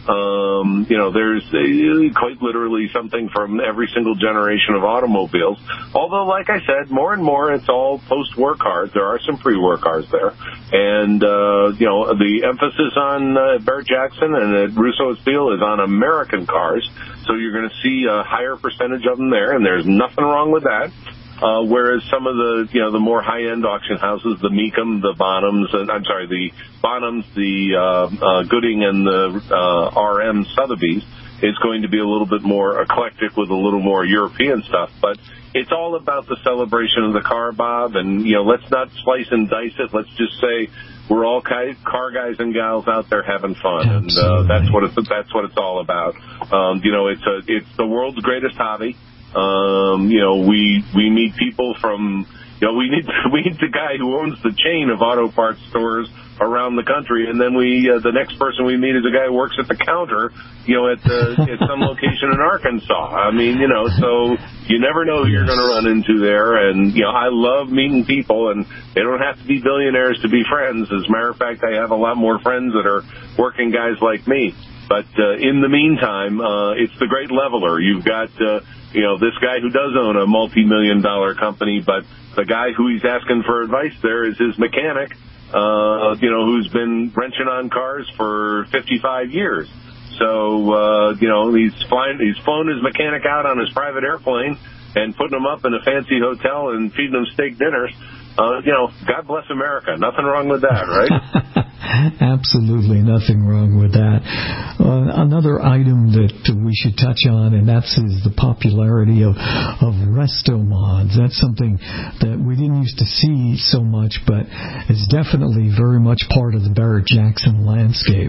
Um, you know, there's uh, quite literally something from every single generation of automobiles. Although, like I said, more and more it's all post-war cars. There are some pre-war cars there. And, uh, you know, the emphasis on uh, Barrett-Jackson and at Russo and Steele is on American cars. So you're going to see a higher percentage of them there, and there's nothing wrong with that. Uh, whereas some of the, you know, the more high-end auction houses, the Mecum, the Bonhams, and I'm sorry, the Bonhams, the uh, uh, Gooding, and the uh, R M Sotheby's is going to be a little bit more eclectic with a little more European stuff. But it's all about the celebration of the car, Bob. And you know, let's not slice and dice it. Let's just say we're all car guys and gals out there having fun, and uh, that's what it's that's what it's all about. Um, you know, it's a it's the world's greatest hobby. Um, you know, we we meet people from, you know, we need we need the guy who owns the chain of auto parts stores around the country, and then we uh, the next person we meet is a guy who works at the counter, you know, at the, at some location in Arkansas. I mean, you know, so you never know who you're going to run into there. And you know, I love meeting people, and they don't have to be billionaires to be friends. As a matter of fact, I have a lot more friends that are working guys like me. But uh, in the meantime, uh, it's the great leveler. You've got, uh, you know, this guy who does own a multi-million dollar company, but the guy who he's asking for advice there is his mechanic, uh, you know, who's been wrenching on cars for fifty-five years. So, uh, you know, he's flying, he's flown his mechanic out on his private airplane and putting him up in a fancy hotel and feeding him steak dinners. Uh, you know, God bless America. Nothing wrong with that, right? Absolutely nothing wrong with that. Uh, another item that we should touch on, and that's is the popularity of, of resto mods. That's something that we didn't used to see so much, but it's definitely very much part of the Barrett-Jackson landscape.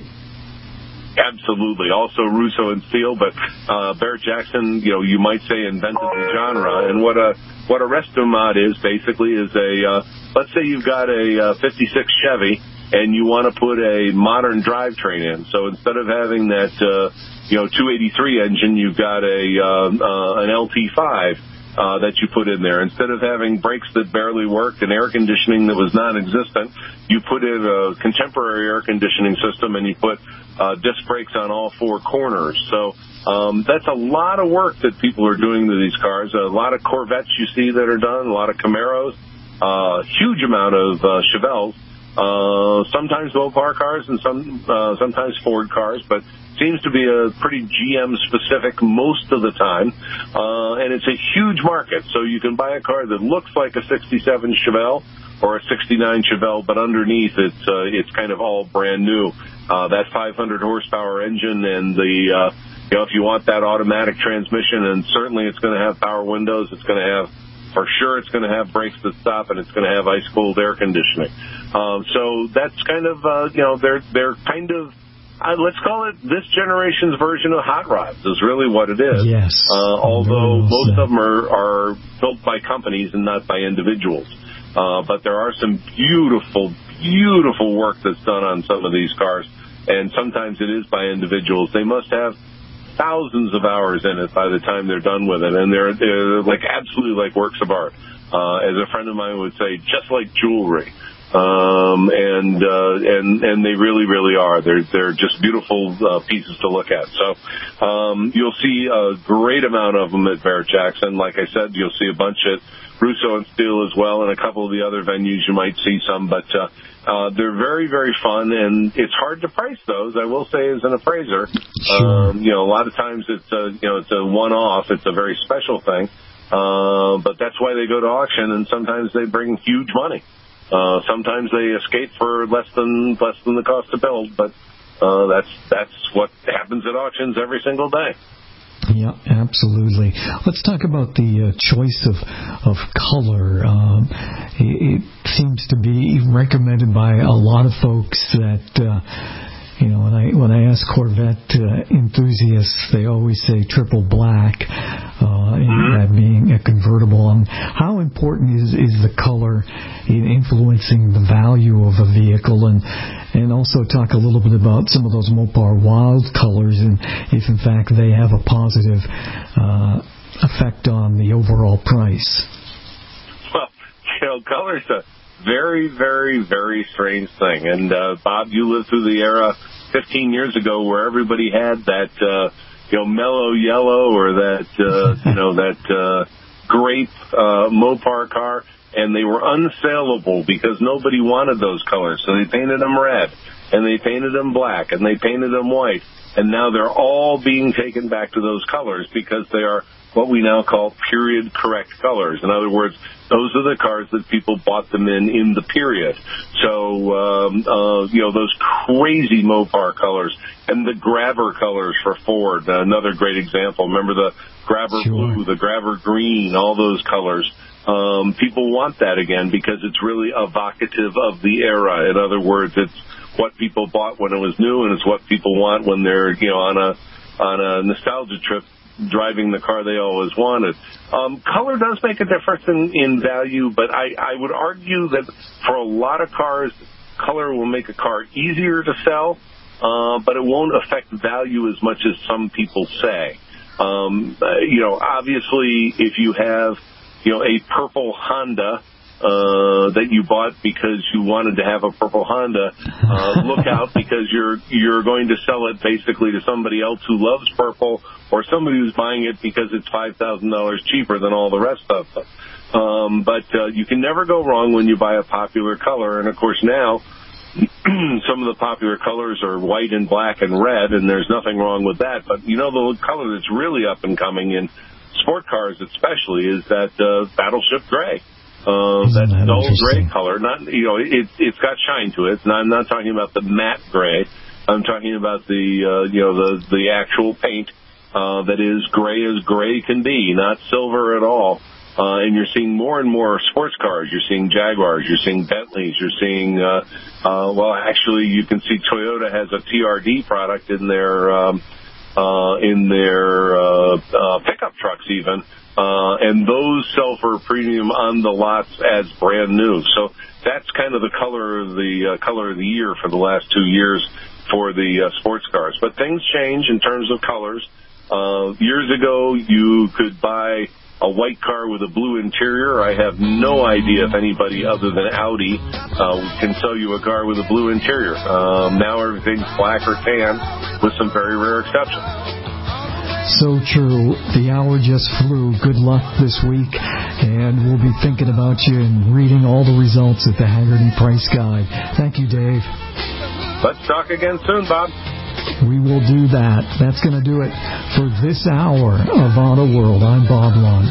Absolutely. Also Russo and Steele, but uh, Barrett-Jackson, you know, you might say invented the genre. And what a what a resto mod is basically is a uh, let's say you've got a uh, fifty-six Chevy and you want to put a modern drivetrain in. So instead of having that uh, you know two eighty-three engine, you've got a uh, uh, an L T five. Uh, that you put in there. Instead of having brakes that barely worked and air conditioning that was non-existent, you put in a contemporary air conditioning system and you put uh, disc brakes on all four corners. So um, that's a lot of work that people are doing to these cars. A lot of Corvettes you see that are done, a lot of Camaros, a uh, huge amount of uh, Chevelles, uh, sometimes Mopar cars and some uh, sometimes Ford cars, but seems to be a pretty G M-specific most of the time, uh, and it's a huge market. So you can buy a car that looks like a sixty-seven Chevelle or a sixty-nine Chevelle, but underneath it's uh, it's kind of all brand new. Uh, that five hundred horsepower engine and the, uh, you know, if you want that automatic transmission, and certainly it's going to have power windows, it's going to have, for sure it's going to have brakes that stop, and it's going to have ice-cold air conditioning. Um, so that's kind of, uh, you know, they're they're kind of, Uh, let's call it this generation's version of hot rods is really what it is. Yes. Uh, although most of them are, are built by companies and not by individuals. Uh, but there are some beautiful, beautiful work that's done on some of these cars. And sometimes it is by individuals. They must have thousands of hours in it by the time they're done with it. And they're, they're like absolutely like works of art. Uh, as a friend of mine would say, just like jewelry. Um, and, uh, and, and they really, really are. They're, they're just beautiful, uh, pieces to look at. So, um, you'll see a great amount of them at Barrett-Jackson. Like I said, you'll see a bunch at Russo and Steele as well, and a couple of the other venues you might see some, but, uh, uh, they're very, very fun, and it's hard to price those, I will say, as an appraiser. Sure. Um, you know, a lot of times it's a, you know, it's a one-off. It's a very special thing. Uh, but that's why they go to auction, and sometimes they bring huge money. Uh, sometimes they escape for less than less than the cost to build, but uh, that's that's what happens at auctions every single day. Yeah, absolutely. Let's talk about the uh, choice of of color. Um, it, it seems to be recommended by a lot of folks that. Uh, You know, when I when I ask Corvette uh, enthusiasts, they always say triple black, uh, and that being a convertible. Um, how important is, is the color in influencing the value of a vehicle, and and also talk a little bit about some of those Mopar wild colors, and if in fact they have a positive uh, effect on the overall price. Well, you know, color's a very, very, very strange thing. And, uh, Bob, you lived through the era fifteen years ago where everybody had that, uh, you know, mellow yellow or that, uh, you know, that uh, grape uh, Mopar car, and they were unsaleable because nobody wanted those colors. So they painted them red, and they painted them black, and they painted them white. And now they're all being taken back to those colors because they are what we now call period-correct colors. In other words, those are the cars that people bought them in in the period. So, um, uh, you know, those crazy Mopar colors and the grabber colors for Ford, another great example. Remember the grabber sure. blue, the grabber green, all those colors. Um, people want that again because it's really evocative of the era. In other words, it's what people bought when it was new, and it's what people want when they're, you know, on a on a nostalgia trip, driving the car they always wanted. Um, color does make a difference in, in value, but I, I would argue that for a lot of cars, color will make a car easier to sell, uh, but it won't affect value as much as some people say. Um, uh, you know, obviously, if you have, you know, a purple Honda, Uh, that you bought because you wanted to have a purple Honda, uh, look out because you're you're going to sell it basically to somebody else who loves purple or somebody who's buying it because it's five thousand dollars cheaper than all the rest of them. Um, but uh, you can never go wrong when you buy a popular color. And, of course, now some of the popular colors are white and black and red, and there's nothing wrong with that. But, you know, the color that's really up and coming in sport cars especially is that uh, Battleship Gray. Uh, that, that dull gray color, not, you know, it, it's got shine to it. Now, I'm not talking about the matte gray. I'm talking about the, uh, you know, the, the actual paint, uh, that is gray as gray can be, not silver at all. Uh, and you're seeing more and more sports cars. You're seeing Jaguars. You're seeing Bentleys. You're seeing, uh, uh, well, actually, you can see Toyota has a T R D product in their, um, uh, in their, uh, uh, pickup trucks even. Uh, and those sell for a premium on the lots as brand new. So that's kind of the color of the uh, color of the year for the last two years for the uh, sports cars. But things change in terms of colors. Uh, years ago, you could buy a white car with a blue interior. I have no idea if anybody other than Audi uh, can sell you a car with a blue interior. Um, now everything's black or tan with some very rare exceptions. So true. The hour just flew. Good luck this week, and we'll be thinking about you and reading all the results at the Hagerty Price Guide. Thank you, Dave. Let's talk again soon, Bob. We will do that. That's going to do it for this hour of Auto World. I'm Bob Lund.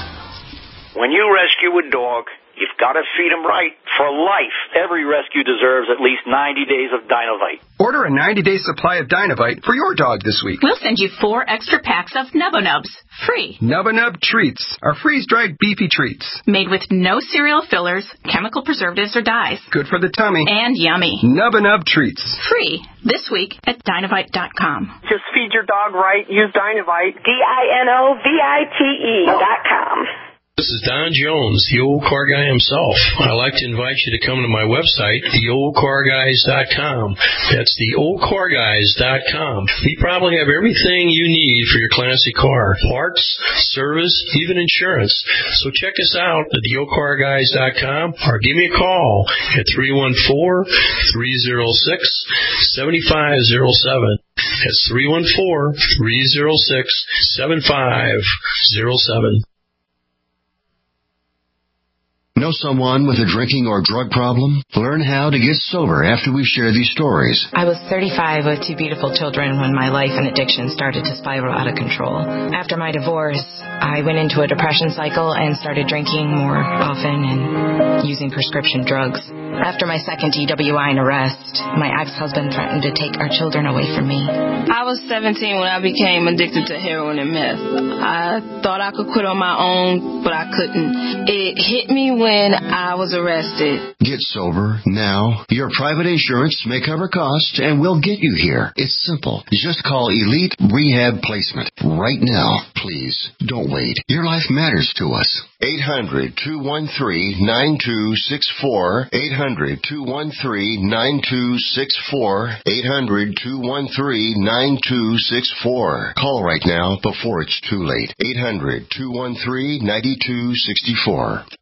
When you rescue a dog, you've got to feed him right for life. Every rescue deserves at least ninety days of Dinovite. Order a ninety-day supply of Dinovite for your dog this week. We'll send you four extra packs of Nubba Nubs, free. Nubba Nub Treats are freeze-dried beefy treats. Made with no cereal fillers, chemical preservatives, or dyes. Good for the tummy. And yummy. Nubba Nub Treats. Free this week at Dinovite dot com. Just feed your dog right. Use Dinovite. D I N O V I T E dot com. This is Don Jones, the old car guy himself. I'd like to invite you to come to my website, the old car guys dot com. That's the old car guys dot com. We probably have everything you need for your classic car. Parts, service, even insurance. So check us out at the old car guys dot com or give me a call at three one four, three oh six, seven five oh seven. That's three one four, three oh six, seven five oh seven. Know someone with a drinking or drug problem? Learn how to get sober after we share these stories. I was thirty-five with two beautiful children when my life and addiction started to spiral out of control. After my divorce, I went into a depression cycle and started drinking more often and using prescription drugs. After my second D W I and arrest, my ex-husband threatened to take our children away from me. I was seventeen when I became addicted to heroin and meth. I thought I could quit on my own, but I couldn't. It hit me when When I was arrested. Get sober now. Your private insurance may cover costs and we'll get you here. It's simple. Just call Elite Rehab Placement right now. Please, don't wait. Your life matters to us. eight hundred, two one three, nine two six four. eight hundred, two one three, nine two six four. eight hundred, two one three, nine two six four. Call right now before it's too late. eight hundred, two one three, nine two six four.